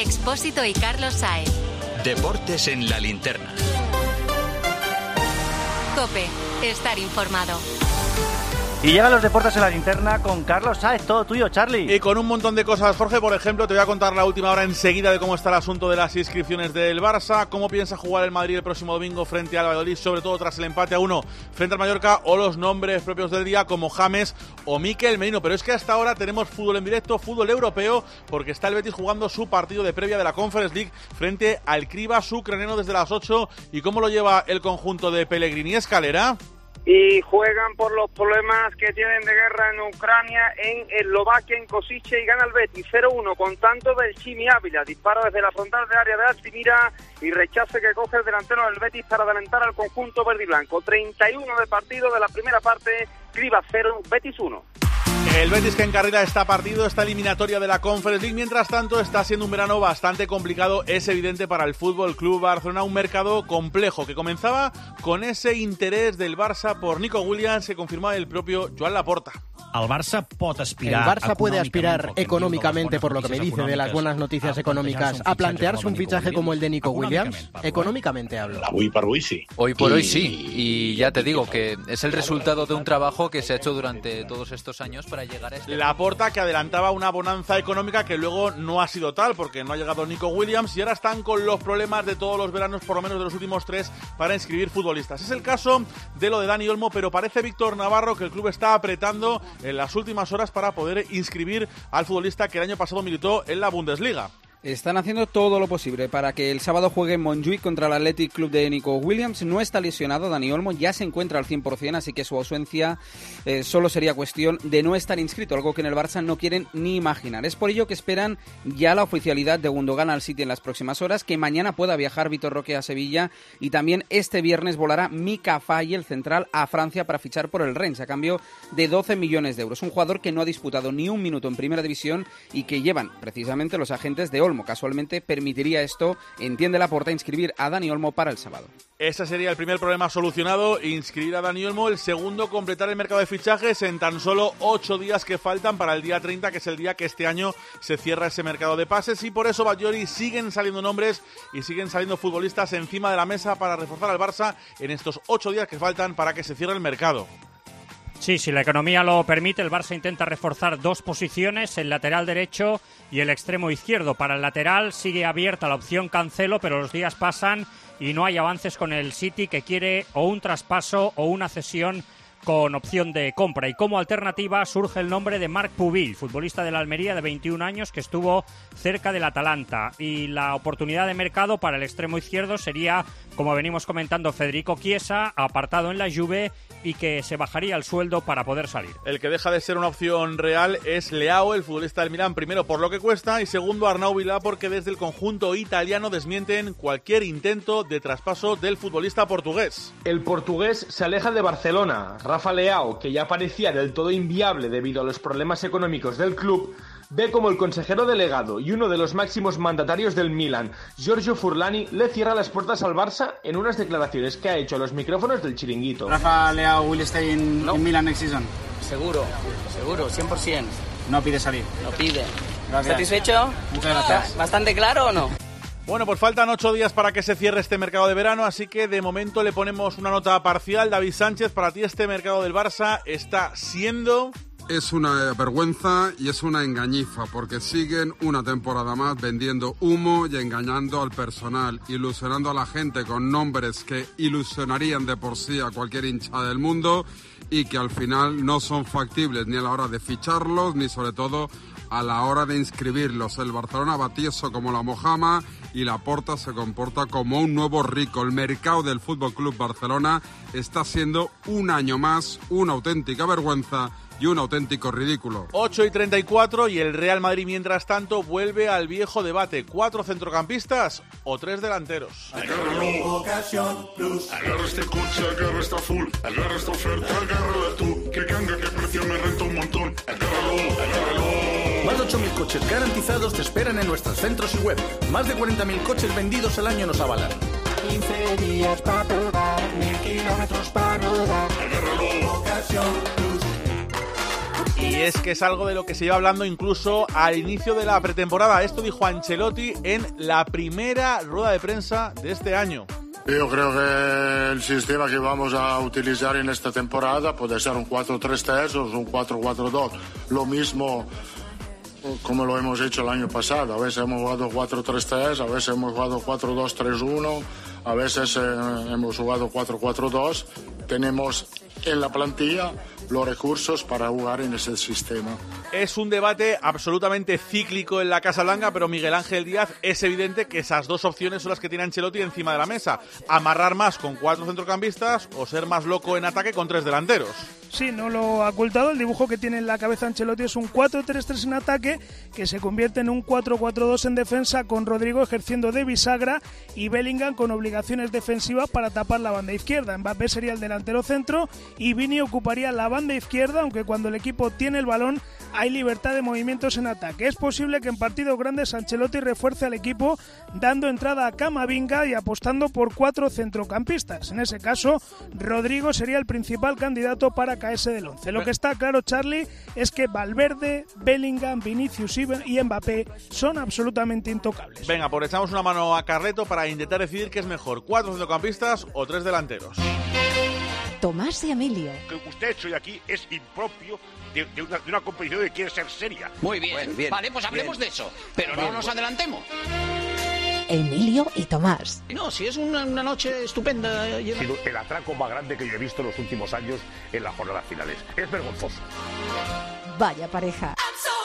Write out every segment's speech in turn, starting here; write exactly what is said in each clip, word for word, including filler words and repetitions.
Expósito y Carlos Sáez. Deportes en la linterna. COPE. Estar informado. Y llegan los deportes en la linterna con Carlos Sáez, todo tuyo, Charlie. Y con un montón de cosas, Jorge. Por ejemplo, te voy a contar la última hora enseguida de cómo está el asunto de las inscripciones del Barça, cómo piensa jugar el Madrid el próximo domingo frente al Valladolid, sobre todo tras el empate a uno frente al Mallorca, o los nombres propios del día como James o Mikel Merino. Pero es que hasta ahora tenemos fútbol en directo, fútbol europeo, porque está el Betis jugando su partido de previa de la Conference League frente al Krivas ucraniano desde las ocho. ¿Y cómo lo lleva el conjunto de Pellegrini? Escalera. Y juegan por los problemas que tienen de guerra en Ucrania, en Eslovaquia, en Košice, y gana el Betis cero uno con tanto del Chimi Ávila. Dispara desde la frontal de área de Altimira y rechace que coge el delantero del Betis para adelantar al conjunto verde y blanco. treinta y uno de partido de la primera parte, Krivas cero, Betis uno. El Betis que encarrila esta partido, esta eliminatoria de la Conference League. Mientras tanto, está siendo un verano bastante complicado, es evidente, para el Fútbol Club Barcelona. Un mercado complejo que comenzaba con ese interés del Barça por Nico Williams, que confirmaba el propio Joan Laporta. El Barça puede aspirar, el Barça puede aspirar económicamente, por lo que me dice de las buenas noticias económicas, a plantearse un fichaje como el de Nico Williams. Económicamente hablo. Hoy por hoy sí. Hoy por hoy sí. Y ya te digo que es el resultado de un trabajo que se ha hecho durante todos estos años para llegar a este... Laporta, que adelantaba una bonanza económica que luego no ha sido tal, porque no ha llegado Nico Williams, y ahora están con los problemas de todos los veranos, por lo menos de los últimos tres, para inscribir futbolistas. Es el caso de lo de Dani Olmo, pero parece, Víctor Navarro, que el club está apretando en las últimas horas para poder inscribir al futbolista que el año pasado militó en la Bundesliga. Están haciendo todo lo posible para que el sábado juegue en Montjuic contra el Athletic Club de Nico Williams. No está lesionado Dani Olmo, ya se encuentra al cien por ciento, así que su ausencia eh, solo sería cuestión de no estar inscrito, algo que en el Barça no quieren ni imaginar. Es por ello que esperan ya la oficialidad de Gundogan al City en las próximas horas, que mañana pueda viajar Vitor Roque a Sevilla, y también este viernes volará Mika Faye, el central, a Francia para fichar por el Rennes a cambio de doce millones de euros. Un jugador que no ha disputado ni un minuto en Primera División y que llevan precisamente los agentes de Olmo. Casualmente permitiría esto, entiende Laporta, inscribir a Dani Olmo para el sábado. Ese sería el primer problema solucionado, inscribir a Dani Olmo. El segundo, completar el mercado de fichajes en tan solo ocho días que faltan para el día treinta, que es el día que este año se cierra ese mercado de pases. Y por eso, Batllori, siguen saliendo nombres y siguen saliendo futbolistas encima de la mesa para reforzar al Barça en estos ocho días que faltan para que se cierre el mercado. Sí, si la economía lo permite, el Barça intenta reforzar dos posiciones, el lateral derecho y el extremo izquierdo. Para el lateral sigue abierta la opción Cancelo, pero los días pasan y no hay avances con el City, que quiere o un traspaso o una cesión con opción de compra. Y como alternativa surge el nombre de Marc Pubil, futbolista de la Almería de veintiún años que estuvo cerca del Atalanta. Y la oportunidad de mercado para el extremo izquierdo sería, como venimos comentando, Federico Chiesa, apartado en la Juve y que se bajaría el sueldo para poder salir. El que deja de ser una opción real es Leao, el futbolista del Milán, primero por lo que cuesta y segundo Arnau Vilá, porque desde el conjunto italiano desmienten cualquier intento de traspaso del futbolista portugués. El portugués se aleja de Barcelona. Rafa Leao, que ya parecía del todo inviable debido a los problemas económicos del club, ve como el consejero delegado y uno de los máximos mandatarios del Milan, Giorgio Furlani, le cierra las puertas al Barça en unas declaraciones que ha hecho a los micrófonos del Chiringuito. Rafa Leao will stay in, no. in Milan next season. Seguro, seguro, cien por ciento. No pide salir. No pide. Gracias. ¿Satisfecho? Muchas gracias. ¿Bastante claro o no? Bueno, pues faltan ocho días para que se cierre este mercado de verano, así que de momento le ponemos una nota parcial. David Sánchez, para ti este mercado del Barça está siendo... Es una vergüenza y es una engañifa, porque siguen una temporada más vendiendo humo y engañando al personal, ilusionando a la gente con nombres que ilusionarían de por sí a cualquier hincha del mundo y que al final no son factibles ni a la hora de ficharlos ni sobre todo a la hora de inscribirlos. El Barcelona va tieso como la mojama y Laporta se comporta como un nuevo rico. El mercado del F C Barcelona está siendo un año más una auténtica vergüenza y un auténtico ridículo. ocho y treinta y cuatro y el Real Madrid, mientras tanto, vuelve al viejo debate. ¿Cuatro centrocampistas o tres delanteros? Agárralo, Ocasión Plus. Agarra este coche, agarra esta full. Agarra esta oferta, agárrala tú. Que canga, que precio me renta un montón. Agárralo, agárralo. Más de ocho mil coches garantizados te esperan en nuestros centros y web. Más de cuarenta mil coches vendidos al año nos avalan. quince días para probar, mil kilómetros para rodar. Agárralo, Ocasión Plus. Y es que es algo de lo que se lleva hablando incluso al inicio de la pretemporada. Esto dijo Ancelotti en la primera rueda de prensa de este año. Yo creo que el sistema que vamos a utilizar en esta temporada puede ser un cuatro tres tres o un cuatro cuatro dos. Lo mismo como lo hemos hecho el año pasado. A veces hemos jugado cuatro tres tres, a veces hemos jugado cuatro dos tres uno, a veces eh, hemos jugado cuatro cuatro dos. Tenemos en la plantilla los recursos para jugar en ese sistema. Es un debate absolutamente cíclico en la Casa Blanca, pero Miguel Ángel Díaz, es evidente que esas dos opciones son las que tiene Ancelotti encima de la mesa. Amarrar más con cuatro centrocampistas o ser más loco en ataque con tres delanteros. Sí, no lo ha ocultado. El dibujo que tiene en la cabeza Ancelotti es un cuatro tres tres en ataque que se convierte en un cuatro cuatro dos en defensa, con Rodrigo ejerciendo de bisagra y Bellingham con obligaciones defensivas para tapar la banda izquierda. Mbappé sería el delantero centro y Vini ocuparía la banda izquierda, aunque cuando el equipo tiene el balón hay libertad de movimientos en ataque. Es posible que en partidos grandes Ancelotti refuerce al equipo dando entrada a Camavinga y apostando por cuatro centrocampistas. En ese caso, Rodrigo sería el principal candidato para caerse del once. Lo que está claro, Charlie, es que Valverde, Bellingham, Vinicius y Mbappé son absolutamente intocables. Venga, pues echamos una mano a Carleto para intentar decidir qué es mejor, cuatro centrocampistas o tres delanteros. Tomás y Emilio. Lo que usted ha hecho hoy aquí es impropio de, de, una, de una competición que quiere ser seria. Muy bien. Bueno, bien vale, pues hablemos bien. de eso, pero Bien, no nos bueno. adelantemos. Emilio y Tomás. No, si es una, una noche estupenda. Ha sido el atraco más grande que yo he visto en los últimos años en las jornadas finales. Es vergonzoso. Vaya pareja.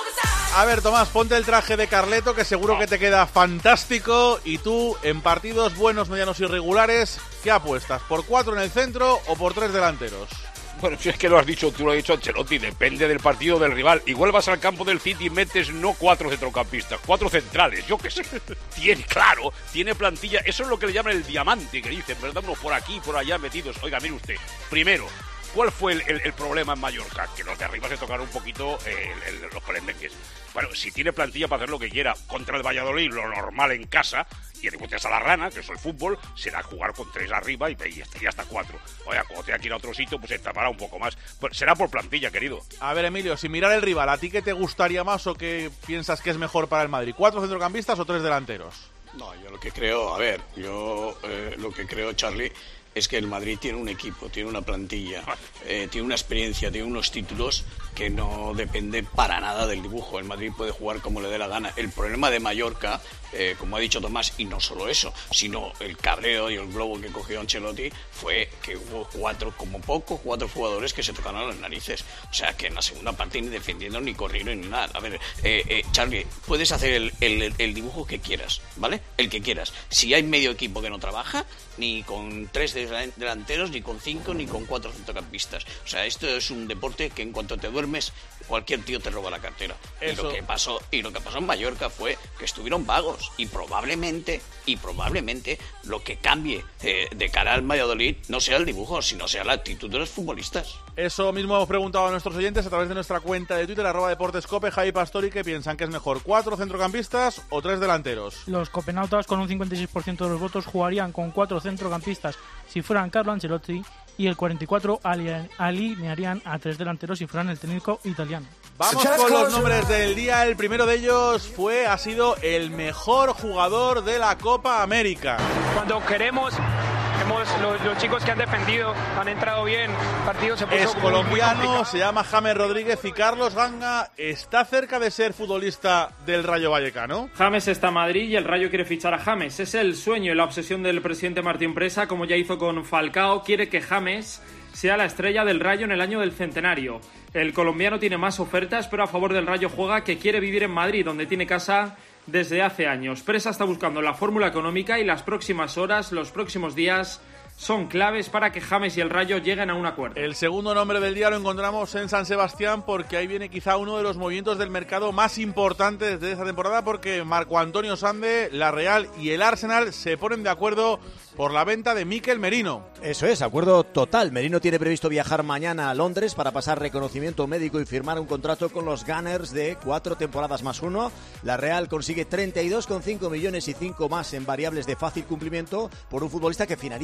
A ver, Tomás, ponte el traje de Carleto, que seguro que te queda fantástico. Y tú, en partidos buenos, medianos y regulares, ¿qué apuestas? ¿Por cuatro en el centro o por tres delanteros? Bueno, si es que lo has dicho, tú lo has dicho Ancelotti, depende del partido del rival. Igual vas al campo del City y metes no cuatro centrocampistas, cuatro centrales, yo qué sé. Tiene, claro, tiene plantilla, eso es lo que le llaman el diamante, que dicen, ¿verdad? Unos por aquí, por allá metidos. Oiga, mire usted, primero, ¿cuál fue el, el, el problema en Mallorca? Que los de arriba se tocaron un poquito eh, el, el, los palendengues. Bueno, si tiene plantilla para hacer lo que quiera contra el Valladolid, lo normal en casa, y le gustes a la rana, que es el fútbol, será jugar con tres arriba y, y, hasta, y hasta cuatro. Oiga, como tenga que ir a otro sitio, pues se tapará un poco más. Pues será por plantilla, querido. A ver, Emilio, sin mirar el rival, ¿a ti qué te gustaría más o qué piensas que es mejor para el Madrid? ¿Cuatro centrocampistas o tres delanteros? No, yo lo que creo, a ver, yo eh, lo que creo, Charlie, es que el Madrid tiene un equipo, tiene una plantilla, eh, tiene una experiencia, tiene unos títulos que no depende para nada del dibujo. El Madrid puede jugar como le dé la gana. El problema de Mallorca, eh, como ha dicho Tomás, y no solo eso, sino el cabreo y el globo que cogió Ancelotti, fue que hubo cuatro, como poco, cuatro jugadores que se tocaron las narices. O sea, que en la segunda parte ni defendiendo, ni corrieron, ni nada. A ver, eh, eh, Charlie, puedes hacer el, el, el dibujo que quieras, ¿vale? El que quieras. Si hay medio equipo que no trabaja, ni con tres delanteros, ni con cinco, ni con cuatro centrocampistas. O sea, esto es un deporte que en cuanto te duermes, cualquier tío te roba la cartera. Y lo que pasó, y lo que pasó en Mallorca fue que estuvieron vagos. Y probablemente, y probablemente, lo que cambie eh, de cara al Valladolid no sea el dibujo, sino sea la actitud de los futbolistas. Eso mismo hemos preguntado a nuestros oyentes a través de nuestra cuenta de Twitter, arroba deportescope, Javi Pastori, que piensan que es mejor, cuatro centrocampistas o tres delanteros. Los copenautas, con un cincuenta y seis por ciento de los votos, jugarían con cuatro centrocampistas si fueran Carlo Ancelotti, y el cuarenta y cuatro por ciento alinearían a tres delanteros si fueran el técnico italiano. Vamos con los nombres del día. El primero de ellos fue, ha sido el mejor jugador de la Copa América. Cuando queremos, hemos, los, los chicos que han defendido han entrado bien, el partido se puso Es muy, colombiano, muy se llama James Rodríguez y Carlos Ganga está cerca de ser futbolista del Rayo Vallecano. James está en Madrid y el Rayo quiere fichar a James. Es el sueño y la obsesión del presidente Martín Presa, como ya hizo con Falcao. Quiere que James sea la estrella del Rayo en el año del centenario. El colombiano tiene más ofertas, pero a favor del Rayo juega que quiere vivir en Madrid, donde tiene casa desde hace años. Presa está buscando la fórmula económica y las próximas horas, los próximos días, son claves para que James y el Rayo lleguen a un acuerdo. El segundo nombre del día lo encontramos en San Sebastián, porque ahí viene quizá uno de los movimientos del mercado más importantes de esta temporada, porque Marco Antonio Sande, la Real y el Arsenal se ponen de acuerdo por la venta de Mikel Merino. Eso es, acuerdo total. Merino tiene previsto viajar mañana a Londres para pasar reconocimiento médico y firmar un contrato con los Gunners de cuatro temporadas más uno. La Real consigue treinta y dos coma cinco millones y cinco más en variables de fácil cumplimiento por un futbolista que finaliza contrato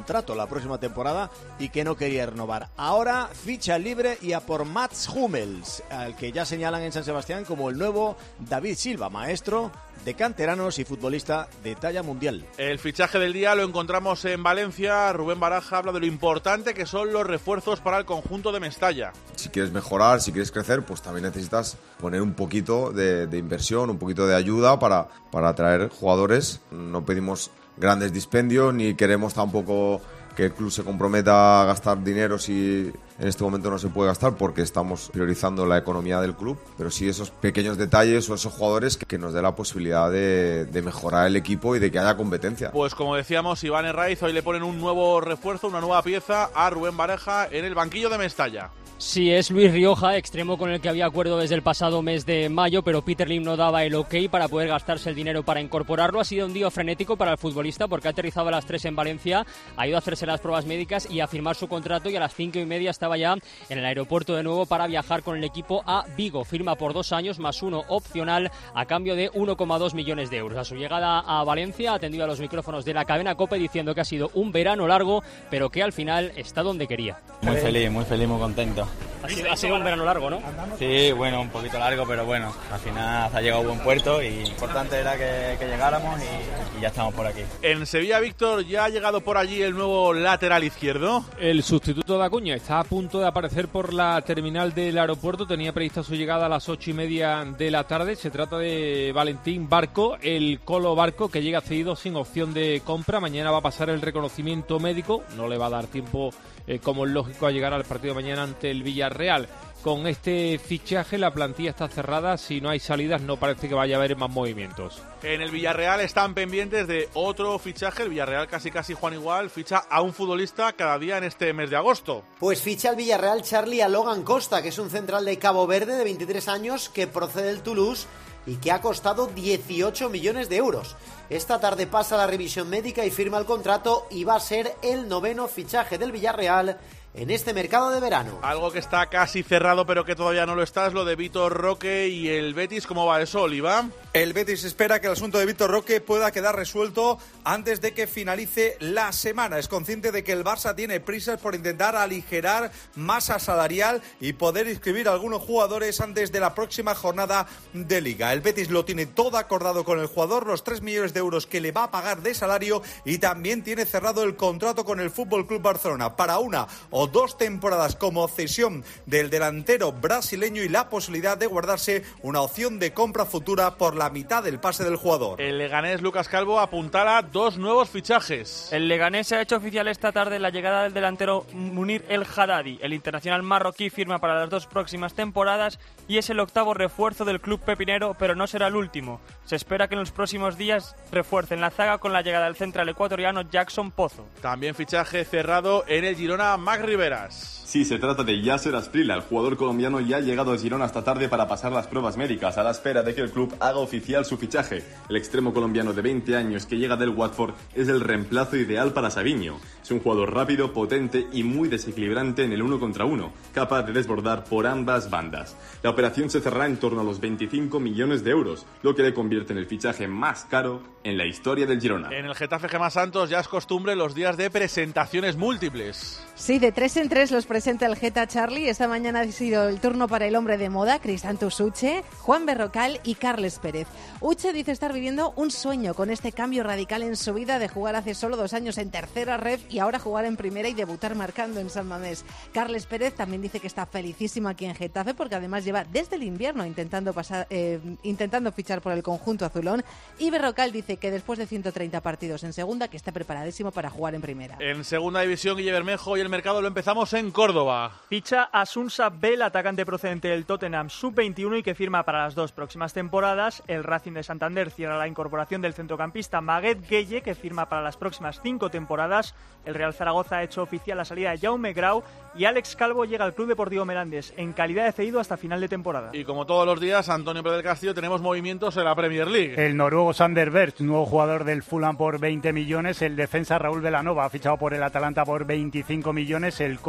contrato la próxima temporada y que no quería renovar. Ahora ficha libre y a por Mats Hummels, al que ya señalan en San Sebastián como el nuevo David Silva, maestro de canteranos y futbolista de talla mundial. El fichaje del día lo encontramos en Valencia. Rubén Baraja habla de lo importante que son los refuerzos para el conjunto de Mestalla. Si quieres mejorar, si quieres crecer, pues también necesitas poner un poquito de, de inversión, un poquito de ayuda para, para atraer jugadores. No pedimos grandes dispendios ni queremos tampoco que el club se comprometa a gastar dinero si en este momento no se puede gastar, porque estamos priorizando la economía del club, pero sí esos pequeños detalles o esos jugadores que, que nos dé la posibilidad de, de mejorar el equipo y de que haya competencia. Pues como decíamos, Iván Herraiz, hoy le ponen un nuevo refuerzo, una nueva pieza a Rubén Baraja en el banquillo de Mestalla. Sí, es Luis Rioja, extremo con el que había acuerdo desde el pasado mes de mayo, pero Peter Lim no daba el ok para poder gastarse el dinero para incorporarlo. Ha sido un día frenético para el futbolista porque ha aterrizado a las tres en Valencia, ha ido a hacerse las pruebas médicas y a firmar su contrato, y a las cinco y media estaba ya en el aeropuerto de nuevo para viajar con el equipo a Vigo. Firma por dos años más uno opcional a cambio de uno coma dos millones de euros. A su llegada a Valencia ha atendido a los micrófonos de la cadena COPE diciendo que ha sido un verano largo, pero que al final está donde quería. Muy feliz, muy feliz, muy contento. Ha sido, ha sido un verano largo, ¿no? Sí, bueno, un poquito largo, pero bueno, al final ha llegado a buen puerto y lo importante era que, que llegáramos y, y ya estamos por aquí. En Sevilla, Víctor, ¿ya ha llegado por allí el nuevo lateral izquierdo? El sustituto de Acuña está a punto de aparecer por la terminal del aeropuerto. Tenía prevista su llegada a las ocho y media de la tarde. Se trata de Valentín Barco, el Colo Barco, que llega cedido sin opción de compra. Mañana va a pasar el reconocimiento médico. No le va a dar tiempo, eh, como es lógico, a llegar al partido de mañana ante el Villarreal. Con este fichaje la plantilla está cerrada. Si no hay salidas, no parece que vaya a haber más movimientos. En el Villarreal están pendientes de otro fichaje. El Villarreal casi casi Juan igual ficha a un futbolista cada día en este mes de agosto. Pues ficha el Villarreal Charlie a Logan Costa, que es un central de Cabo Verde de veintitrés años que procede del Toulouse y que ha costado dieciocho millones de euros. Esta tarde pasa la revisión médica y firma el contrato y va a ser el noveno fichaje del Villarreal en este mercado de verano. Algo que está casi cerrado pero que todavía no lo está es lo de Vitor Roque y el Betis. ¿Cómo va eso, Oliva? El Betis espera que el asunto de Vitor Roque pueda quedar resuelto antes de que finalice la semana. Es consciente de que el Barça tiene prisas por intentar aligerar masa salarial y poder inscribir a algunos jugadores antes de la próxima jornada de Liga. El Betis lo tiene todo acordado con el jugador, los tres millones de euros que le va a pagar de salario, y también tiene cerrado el contrato con el F C Barcelona para una o dos temporadas como cesión del delantero brasileño y la posibilidad de guardarse una opción de compra futura por la mitad del pase del jugador. El leganés Lucas Calvo apuntala dos nuevos fichajes. El leganés ha hecho oficial esta tarde la llegada del delantero Munir El Haddadi. El internacional marroquí firma para las dos próximas temporadas y es el octavo refuerzo del club pepinero, pero no será el último. Se espera que en los próximos días refuercen la zaga con la llegada del central ecuatoriano Jackson Pozo. También fichaje cerrado en el Girona, Mac Riveras. Sí, se trata de Yasser Asprilla. El jugador colombiano ya ha llegado a Girona esta tarde para pasar las pruebas médicas, a la espera de que el club haga oficial su fichaje. El extremo colombiano de veinte años que llega del Watford es el reemplazo ideal para Savinho. Es un jugador rápido, potente y muy desequilibrante en el uno contra uno, capaz de desbordar por ambas bandas. La operación se cerrará en torno a los veinticinco millones de euros, lo que le convierte en el fichaje más caro en la historia del Girona. En el Getafe Gemma Santos ya es costumbre los días de presentaciones múltiples. Sí, de tres en tres los presenta el Geta Charlie. Esta mañana ha sido el turno para el hombre de moda, Cristantus Uche, Juan Berrocal y Carles Pérez. Uche dice estar viviendo un sueño con este cambio radical en su vida de jugar hace solo dos años en tercera ref y ahora jugar en primera y debutar marcando en San Mamés. Carles Pérez también dice que está felicísimo aquí en Getafe porque además lleva desde el invierno intentando pasar, eh, intentando fichar por el conjunto azulón, y Berrocal dice que después de ciento treinta partidos en segunda que está preparadísimo para jugar en primera. En segunda división, Guille Bermejo, y el mercado lo empezamos en Córdoba. Ficha a Sunsa Bell, atacante procedente del Tottenham sub veintiuno y que firma para las dos próximas temporadas. El Racing de Santander cierra la incorporación del centrocampista Maguet Gueye, que firma para las próximas cinco temporadas. El Real Zaragoza ha hecho oficial la salida de Jaume Grau y Alex Calvo llega al Club Deportivo Merandes en calidad de cedido hasta final de temporada. Y como todos los días, Antonio Pérez del Castillo, tenemos movimientos en la Premier League. El noruego Sander Berg, nuevo jugador del Fulham por veinte millones. El defensa Raúl Velanova ha fichado por el Atalanta por veinticinco millones. El Como de C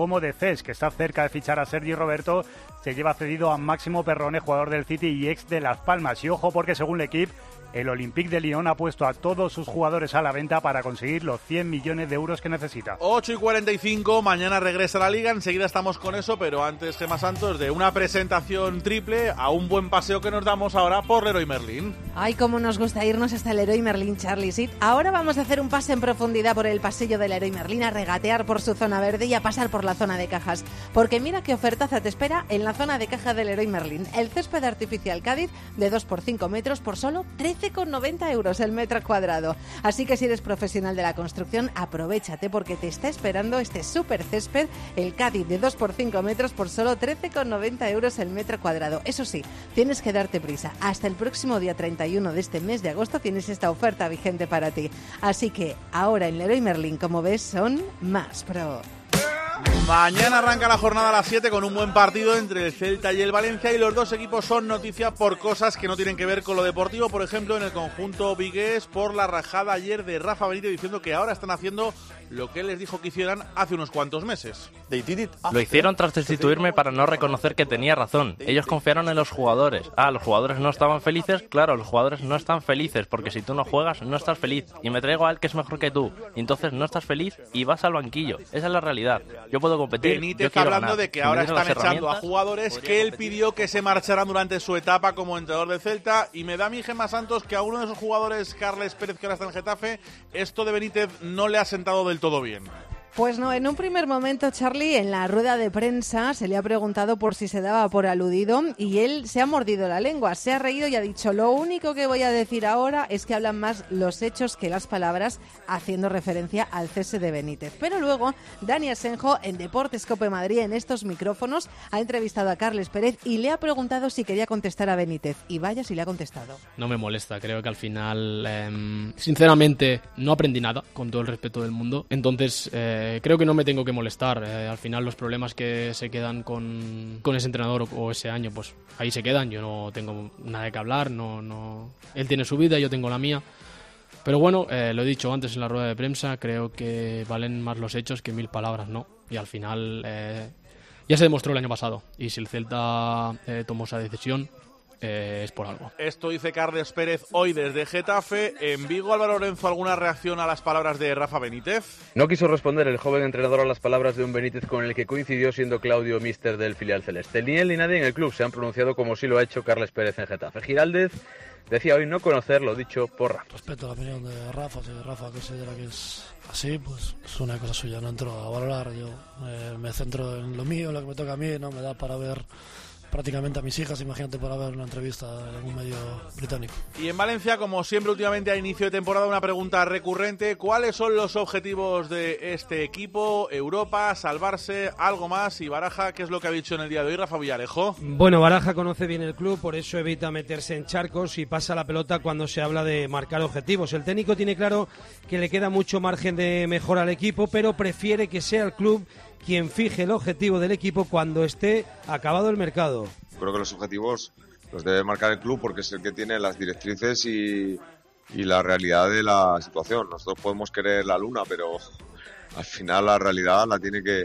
inglés, que está cerca de fichar a Sergi Roberto, se lleva cedido a Máximo Perrone, jugador del City y ex de Las Palmas. Y ojo, porque según l'Equipe, el Olympique de Lyon ha puesto a todos sus jugadores a la venta para conseguir los cien millones de euros que necesita. ocho y cuarenta y cinco, mañana regresa la Liga, enseguida estamos con eso, pero antes, Gemma Santos, de una presentación triple a un buen paseo que nos damos ahora por Leroy Merlin. Ay, cómo nos gusta irnos hasta el Leroy Merlin, Charlie. Sí, ahora vamos a hacer un pase en profundidad por el pasillo del Leroy Merlin, a regatear por su zona verde y a pasar por la zona de cajas. Porque mira qué ofertaza te espera en la zona de caja del Leroy Merlin. El césped artificial Cádiz de dos por cinco metros por solo trece con noventa euros el metro cuadrado. Así que si eres profesional de la construcción, aprovéchate porque te está esperando este súper césped, el Cádiz de dos por cinco metros por solo trece con noventa euros el metro cuadrado. Eso sí, tienes que darte prisa. Hasta el próximo día treinta y uno de este mes de agosto tienes esta oferta vigente para ti. Así que ahora en Leroy Merlin, como ves, son más pro. Mañana arranca la jornada a las siete con un buen partido entre el Celta y el Valencia, y los dos equipos son noticia por cosas que no tienen que ver con lo deportivo. Por ejemplo, en el conjunto vigués, por la rajada ayer de Rafa Benítez diciendo que ahora están haciendo lo que él les dijo que hicieran hace unos cuantos meses. Lo hicieron tras destituirme para no reconocer que tenía razón. Ellos confiaron en los jugadores. Ah, los jugadores no estaban felices. Claro, los jugadores no están felices porque si tú no juegas no estás feliz. Y me traigo a él que es mejor que tú. Y entonces no estás feliz y vas al banquillo. Esa es la realidad. Yo puedo competir. Benítez yo quiero hablando ganar. de que Si ahora me dieran están las echando a herramientas, jugadores que él pidió que se marcharan durante su etapa como entrenador del Celta, y me da a mí, Gemma Santos, que a uno de esos jugadores, Carles Pérez, que ahora está en Getafe, esto de Benítez no le ha sentado del todo bien. Pues no, en un primer momento, Charlie, en la rueda de prensa se le ha preguntado por si se daba por aludido y él se ha mordido la lengua, se ha reído y ha dicho: lo único que voy a decir ahora es que hablan más los hechos que las palabras, haciendo referencia al cese de Benítez. Pero luego, Dani Asenjo, en Deportes Cope Madrid, en estos micrófonos, ha entrevistado a Carles Pérez y le ha preguntado si quería contestar a Benítez. Y vaya si le ha contestado. No me molesta, creo que al final, eh, sinceramente, no aprendí nada, con todo el respeto del mundo. Entonces, eh, Eh, creo que no me tengo que molestar. Eh, al final los problemas que se quedan con, con ese entrenador o, o ese año, pues ahí se quedan. Yo no tengo nada que hablar. No, no. Él tiene su vida, yo tengo la mía. Pero bueno, eh, lo he dicho antes en la rueda de prensa, creo que valen más los hechos que mil palabras, ¿no? Y al final eh, ya se demostró el año pasado. Y si el Celta eh, tomó esa decisión, Eh, es por algo. Esto dice Carles Pérez hoy desde Getafe. En Vigo, Álvaro Lorenzo, ¿alguna reacción a las palabras de Rafa Benítez? No quiso responder el joven entrenador a las palabras de un Benítez con el que coincidió siendo Claudio míster del filial celeste. Ni él ni nadie en el club se han pronunciado como sí lo ha hecho Carles Pérez en Getafe. Giraldez decía hoy no conocer lo dicho por Rafa. Respeto la opinión de Rafa, si Rafa considera que es así, pues es una cosa suya, no entro a valorar. Yo eh, me centro en lo mío, en lo que me toca a mí, no me da para ver prácticamente a mis hijas, imagínate, para ver una entrevista en un medio británico. Y en Valencia, como siempre últimamente a inicio de temporada, una pregunta recurrente: ¿cuáles son los objetivos de este equipo? Europa, salvarse, algo más. Y Baraja, ¿qué es lo que ha dicho en el día de hoy Rafa Villalejo? Bueno, Baraja conoce bien el club, por eso evita meterse en charcos y pasa la pelota cuando se habla de marcar objetivos. El técnico tiene claro que le queda mucho margen de mejora al equipo, pero prefiere que sea el club quien fije el objetivo del equipo cuando esté acabado el mercado. Creo que los objetivos los debe marcar el club porque es el que tiene las directrices y, y la realidad de la situación. Nosotros podemos querer la luna, pero al final la realidad la tiene que,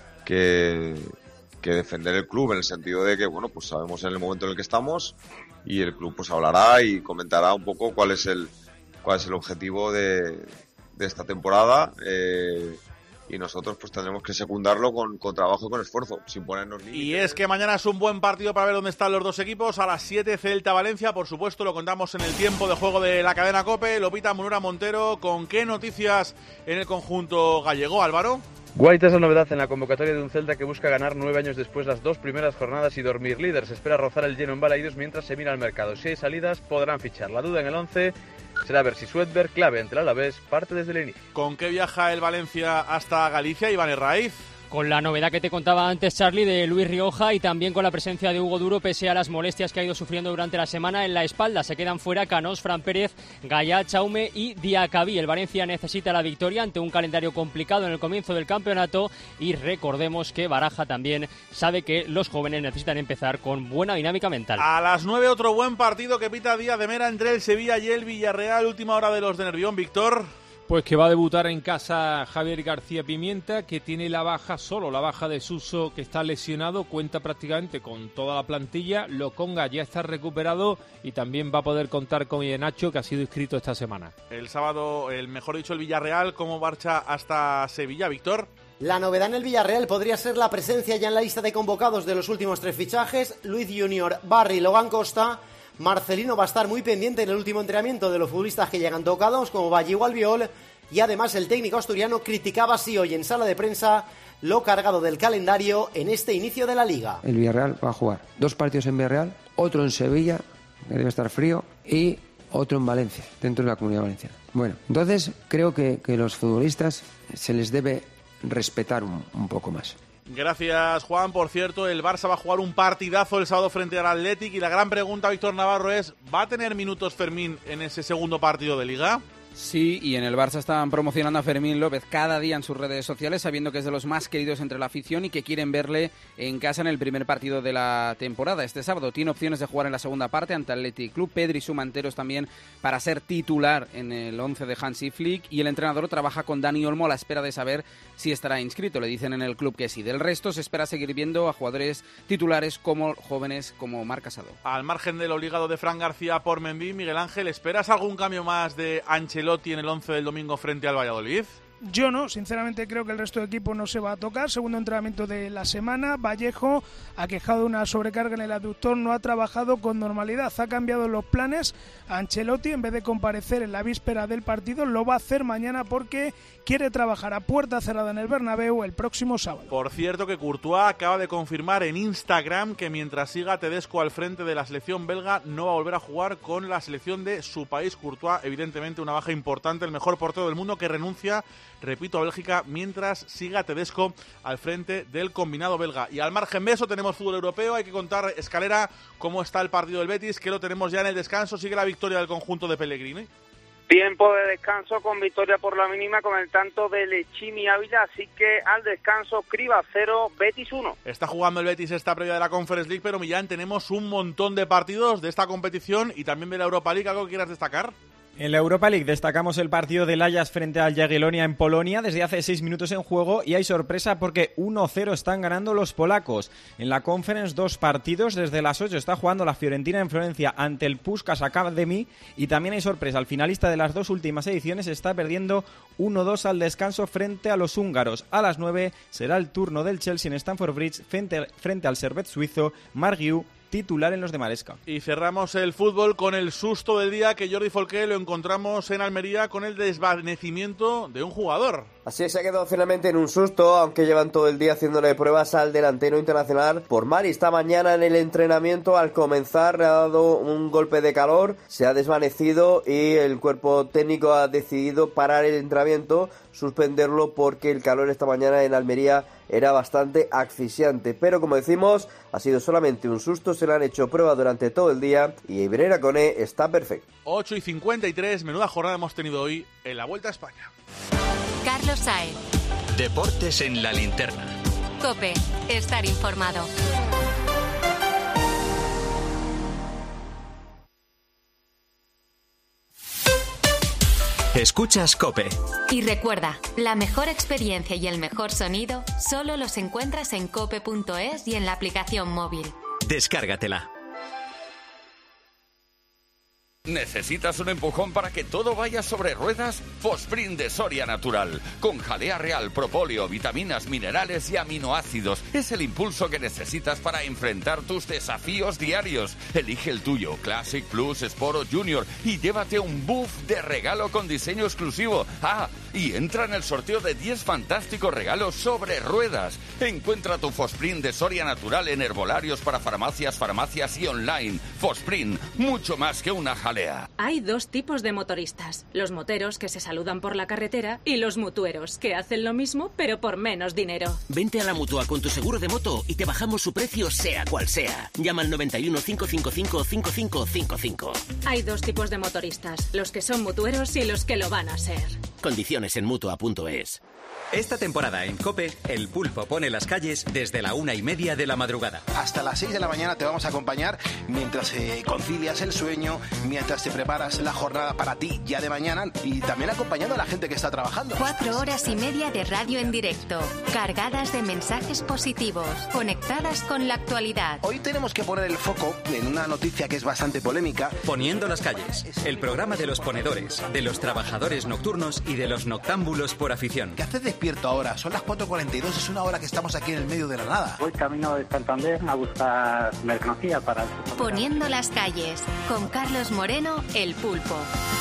que, que defender el club, en el sentido de que, bueno, pues sabemos en el momento en el que estamos y el club pues hablará y comentará un poco cuál es el, cuál es el objetivo de, de esta temporada. Eh, Y nosotros pues tendremos que secundarlo con, con trabajo y con esfuerzo, sin ponernos límites. Y es que mañana es un buen partido para ver dónde están los dos equipos. A las siete, Celta-Valencia, por supuesto, lo contamos en el tiempo de juego de la cadena COPE. Lopita Munura Montero, ¿con qué noticias en el conjunto gallego, Álvaro? Guaita es la novedad en la convocatoria de un Celta que busca ganar nueve años después las dos primeras jornadas y dormir líder. Se espera rozar el lleno en Balaídos mientras se mira al mercado. Si hay salidas, podrán fichar. La duda en el once será ver si Sweatberg, clave entre el Alavés, parte desde el inicio. ¿Con qué viaja el Valencia hasta Galicia, Iván Herraiz? Con la novedad que te contaba antes, Charlie, de Luis Rioja, y también con la presencia de Hugo Duro, pese a las molestias que ha ido sufriendo durante la semana en la espalda. Se quedan fuera Canós, Fran Pérez, Gallá, Chaume y Diacabí. El Valencia necesita la victoria ante un calendario complicado en el comienzo del campeonato, y recordemos que Baraja también sabe que los jóvenes necesitan empezar con buena dinámica mental. A las nueve, otro buen partido que pita Díaz de Mera entre el Sevilla y el Villarreal. Última hora de los de Nervión, Víctor. Pues que va a debutar en casa Javier García Pimienta, que tiene la baja, solo la baja de Suso, que está lesionado, cuenta prácticamente con toda la plantilla. Lokonga ya está recuperado y también va a poder contar con Iheanacho, que ha sido inscrito esta semana. El sábado, el mejor dicho, el Villarreal, ¿cómo marcha hasta Sevilla, Víctor? La novedad en el Villarreal podría ser la presencia ya en la lista de convocados de los últimos tres fichajes: Luis Junior, Barry, Logan Costa. Marcelino va a estar muy pendiente en el último entrenamiento de los futbolistas que llegan tocados, como Valle o Albiol, y además el técnico asturiano criticaba así hoy en sala de prensa lo cargado del calendario en este inicio de la Liga. El Villarreal va a jugar dos partidos en Villarreal, otro en Sevilla, que debe estar frío, y otro en Valencia, dentro de la Comunidad Valenciana. Bueno, entonces creo que, que los futbolistas se les debe respetar un, un poco más. Gracias, Juan. Por cierto, el Barça va a jugar un partidazo el sábado frente al Athletic, y la gran pregunta, Víctor Navarro, es: ¿va a tener minutos Fermín en ese segundo partido de Liga? Sí, y en el Barça están promocionando a Fermín López cada día en sus redes sociales, sabiendo que es de los más queridos entre la afición y que quieren verle en casa en el primer partido de la temporada. Este sábado tiene opciones de jugar en la segunda parte ante Athletic Club. Pedri suma enteros también para ser titular en el once de Hansi Flick, y el entrenador trabaja con Dani Olmo a la espera de saber si estará inscrito. Le dicen en el club que sí. Del resto se espera seguir viendo a jugadores titulares como jóvenes como Marc Casado. Al margen del obligado de Fran García por Mendy, Miguel Ángel, ¿esperas algún cambio más de Ancelotti en el once del domingo frente al Valladolid? Yo no, sinceramente creo que el resto del equipo no se va a tocar. Segundo entrenamiento de la semana, Vallejo ha quejado de una sobrecarga en el aductor, no ha trabajado con normalidad, ha cambiado los planes. Ancelotti, en vez de comparecer en la víspera del partido, lo va a hacer mañana porque quiere trabajar a puerta cerrada en el Bernabéu el próximo sábado. Por cierto, que Courtois acaba de confirmar en Instagram que mientras siga Tedesco al frente de la selección belga, no va a volver a jugar con la selección de su país. Courtois, evidentemente una baja importante, el mejor portero del mundo, que renuncia, repito, a Bélgica mientras siga Tedesco al frente del combinado belga. Y al margen de eso tenemos fútbol europeo. Hay que contar, Escalera, cómo está el partido del Betis, que lo tenemos ya en el descanso. Sigue la victoria del conjunto de Pellegrini. Tiempo de descanso con victoria por la mínima con el tanto de Lechini Ávila, así que al descanso Cribas cero, Betis uno. Está jugando el Betis esta previa de la Conference League, pero Millán, tenemos un montón de partidos de esta competición y también de la Europa League. ¿Algo que quieras destacar? En la Europa League destacamos el partido del Ajax frente al Jagiellonia en Polonia, desde hace seis minutos en juego, y hay sorpresa porque uno cero están ganando los polacos. En la Conference, dos partidos, desde las ocho está jugando la Fiorentina en Florencia ante el Puskás Academy, y también hay sorpresa, el finalista de las dos últimas ediciones está perdiendo uno dos al descanso frente a los húngaros. A las nueve será el turno del Chelsea en Stamford Bridge frente, frente al Servette suizo, Marguiu, titular en los de Maresca. Y cerramos el fútbol con el susto del día, que Jordi Folqué lo encontramos en Almería con el desvanecimiento de un jugador. Así se ha quedado finalmente en un susto, aunque llevan todo el día haciéndole pruebas al delantero internacional por mar, y esta mañana en el entrenamiento, al comenzar, le ha dado un golpe de calor, se ha desvanecido y el cuerpo técnico ha decidido parar el entrenamiento, suspenderlo, porque el calor esta mañana en Almería era bastante asfixiante. Pero como decimos, ha sido solamente un susto, se le han hecho pruebas durante todo el día y Ibrea Cone está perfecto. ocho y cincuenta y tres, menuda jornada hemos tenido hoy en la Vuelta a España. Carlos Saez. Deportes en la linterna. COPE, estar informado. Escuchas COPE. Y recuerda, la mejor experiencia y el mejor sonido solo los encuentras en cope punto es y en la aplicación móvil. Descárgatela. ¿Necesitas un empujón para que todo vaya sobre ruedas? Fosprint de Soria Natural, con jalea real, propóleo, vitaminas, minerales y aminoácidos. Es el impulso que necesitas para enfrentar tus desafíos diarios. Elige el tuyo, Classic, Plus, Sport o Junior, y llévate un buff de regalo con diseño exclusivo. Ah, y entra en el sorteo de diez fantásticos regalos sobre ruedas. Encuentra tu Fosprint de Soria Natural en herbolarios para farmacias, farmacias y online. Fosprint, mucho más que una jalea. Hay dos tipos de motoristas, los moteros que se saludan por la carretera y los mutueros que hacen lo mismo pero por menos dinero. Vente a la Mutua con tu seguro de moto y te bajamos su precio sea cual sea. Llama al noventa y uno, cinco cinco cinco, cinco cinco cinco cinco. Hay dos tipos de motoristas, los que son mutueros y los que lo van a ser. Condiciones en mutua punto es. Esta temporada en COPE, el Pulpo pone las calles desde la una y media de la madrugada. Hasta las seis de la mañana te vamos a acompañar mientras eh, concilias el sueño, mientras te preparas la jornada para ti ya de mañana y también acompañando a la gente que está trabajando. Cuatro horas y media de radio en directo, cargadas de mensajes positivos, conectadas con la actualidad. Hoy tenemos que poner el foco en una noticia que es bastante polémica. Poniendo las calles, el programa de los ponedores, de los trabajadores nocturnos y de los noctámbulos por afición. ¿Qué haces despierto ahora? Son las cuatro cuarenta y dos, es una hora que estamos aquí en el medio de la nada. Voy camino de Santander a buscar mercancía para... Poniendo las calles, con Carlos Moreno, el Pulpo.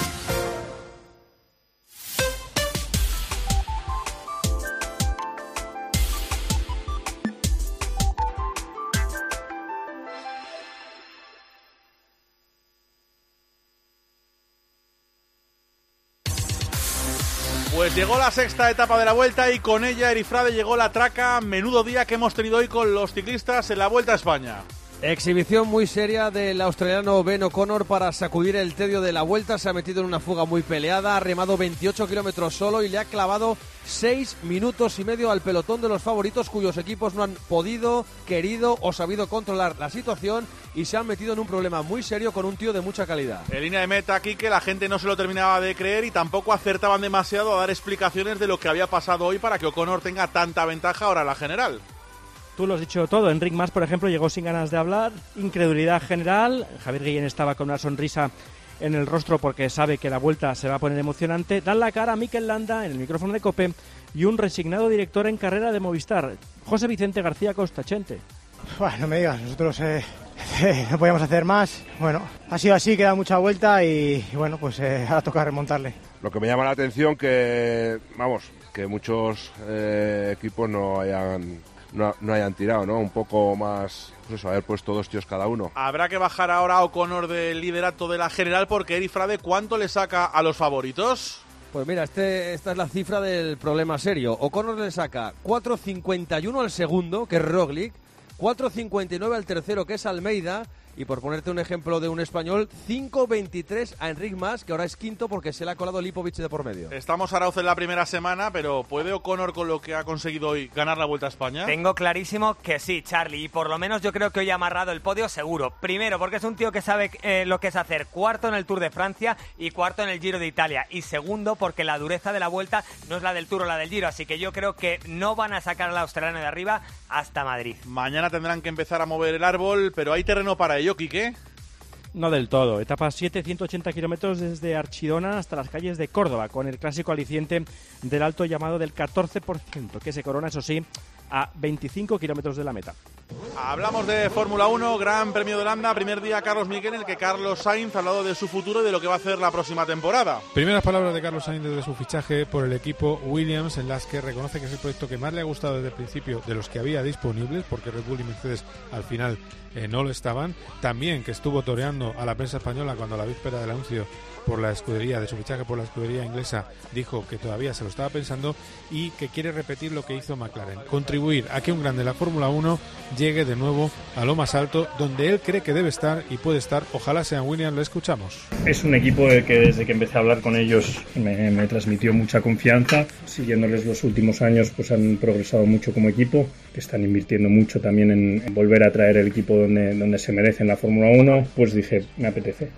Pues llegó la sexta etapa de la Vuelta y con ella Erifrade llegó la traca. Menudo día que hemos tenido hoy con los ciclistas en la Vuelta a España. Exhibición muy seria del australiano Ben O'Connor para sacudir el tedio de la Vuelta. Se ha metido en una fuga muy peleada, ha remado veintiocho kilómetros solo y le ha clavado seis minutos y medio al pelotón de los favoritos, cuyos equipos no han podido, querido o sabido controlar la situación y se han metido en un problema muy serio con un tío de mucha calidad. En línea de meta aquí que la gente no se lo terminaba de creer y tampoco acertaban demasiado a dar explicaciones de lo que había pasado hoy para que O'Connor tenga tanta ventaja ahora en la general. Tú lo has dicho todo. Enric Mas, por ejemplo, llegó sin ganas de hablar, incredulidad general. Javier Guillén estaba con una sonrisa en el rostro porque sabe que la Vuelta se va a poner emocionante. Dan la cara a Mikel Landa en el micrófono de COPE y un resignado director en carrera de Movistar, José Vicente García Costa. Chente. Bueno, no me digas, nosotros eh, eh, no podíamos hacer más. Bueno, ha sido así, queda mucha vuelta y, y bueno, pues eh, ahora toca remontarle. Lo que me llama la atención que, vamos, que muchos eh, equipos no hayan... No, no hayan tirado, ¿no? Un poco más, pues eso, haber puesto dos tíos cada uno. Habrá que bajar ahora a O'Connor del liderato de la general porque Erifrade, ¿cuánto le saca a los favoritos? Pues mira, este, esta es la cifra del problema serio. O'Connor le saca cuatro cincuenta y uno al segundo, que es Roglic, cuatro cincuenta y nueve al tercero, que es Almeida, y por ponerte un ejemplo de un español, cinco veintitrés a Enric Mas, que ahora es quinto porque se le ha colado Lipovic de por medio. Estamos Arauz en la primera semana, pero ¿puede O'Connor, con lo que ha conseguido hoy, ganar la Vuelta a España? Tengo clarísimo que sí, Charlie, y por lo menos yo creo que hoy ha amarrado el podio seguro. Primero, porque es un tío que sabe eh, lo que es hacer cuarto en el Tour de Francia y cuarto en el Giro de Italia. Y segundo, porque la dureza de la Vuelta no es la del Tour o la del Giro, así que yo creo que no van a sacar al australiano de arriba hasta Madrid. Mañana tendrán que empezar a mover el árbol, pero ¿hay terreno para ello, Quique? No del todo. Etapa siete, ciento ochenta kilómetros desde Archidona hasta las calles de Córdoba, con el clásico aliciente del alto llamado del catorce por ciento, que se corona, eso sí, a veinticinco kilómetros de la meta. Hablamos de Fórmula uno, Gran Premio de Holanda, primer día Carlos Miguel, en el que Carlos Sainz ha hablado de su futuro y de lo que va a hacer la próxima temporada. Primeras palabras de Carlos Sainz desde su fichaje por el equipo Williams, en las que reconoce que es el proyecto que más le ha gustado desde el principio de los que había disponibles, porque Red Bull y Mercedes al final eh, no lo estaban. También que estuvo toreando a la prensa española cuando a la víspera del anuncio por la escudería, de su fichaje por la escudería inglesa, dijo que todavía se lo estaba pensando y que quiere repetir lo que hizo McLaren, contribuir a que un grande de la Fórmula uno llegue de nuevo a lo más alto, donde él cree que debe estar y puede estar. Ojalá sea Williams, lo escuchamos. Es un equipo que desde que empecé a hablar con ellos me, me transmitió mucha confianza. Siguiéndoles los últimos años, pues han progresado mucho como equipo, que están invirtiendo mucho también en, en volver a traer el equipo donde, donde se merece en la Fórmula uno. Pues dije, me apetece.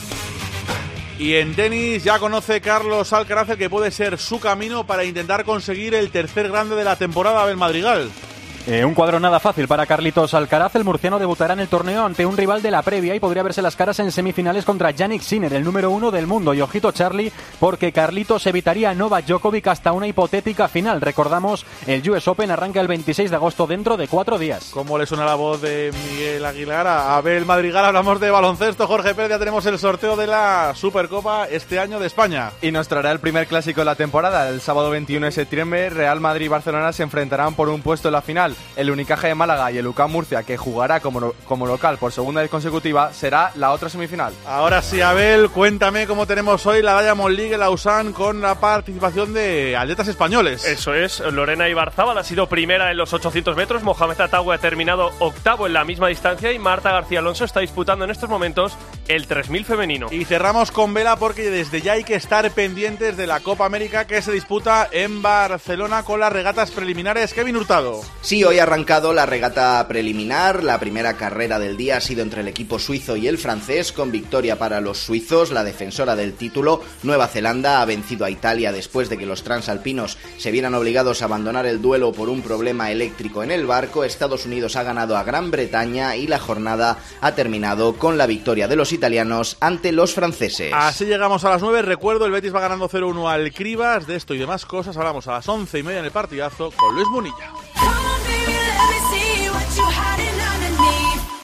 Y en tenis ya conoce Carlos Alcaraz el que puede ser su camino para intentar conseguir el tercer grande de la temporada del Madrigal. Eh, un cuadro nada fácil para Carlitos Alcaraz. El murciano debutará en el torneo ante un rival de la previa y podría verse las caras en semifinales contra Jannik Sinner, el número uno del mundo. Y ojito, Charlie, porque Carlitos evitaría a Novak Djokovic hasta una hipotética final. Recordamos, el U S Open arranca el veintiséis de agosto, dentro de cuatro días. ¿Cómo le suena la voz de Miguel Aguilar a Abel Madrigal? Hablamos de baloncesto. Jorge Pérez, ya tenemos el sorteo de la Supercopa este año de España. Y nos traerá el primer clásico de la temporada. El sábado veintiuno de septiembre, Real Madrid y Barcelona se enfrentarán por un puesto en la final. El Unicaja de Málaga y el U C A M Murcia, que jugará como, como local por segunda vez consecutiva, será la otra semifinal. Ahora sí, Abel, cuéntame cómo tenemos hoy la Diamond League en Lausanne con la participación de atletas españoles. Eso es, Lorena Ibarzábal ha sido primera en los ochocientos metros, Mohamed Atawi ha terminado octavo en la misma distancia y Marta García Alonso está disputando en estos momentos el tres mil femenino. Y cerramos con vela porque desde ya hay que estar pendientes de la Copa América que se disputa en Barcelona con las regatas preliminares. Kevin Hurtado. Sí, hoy ha arrancado la regata preliminar. La primera carrera del día ha sido entre el equipo suizo y el francés, con victoria para los suizos. La defensora del título, Nueva Zelanda, ha vencido a Italia después de que los transalpinos se vieran obligados a abandonar el duelo por un problema eléctrico en el barco. Estados Unidos ha ganado a Gran Bretaña y la jornada ha terminado con la victoria de los italianos ante los franceses. Así llegamos a las nueve. Recuerdo, el Betis va ganando cero uno al Cribas. De esto y demás cosas hablamos a las once y media en el partidazo con Luis Munilla.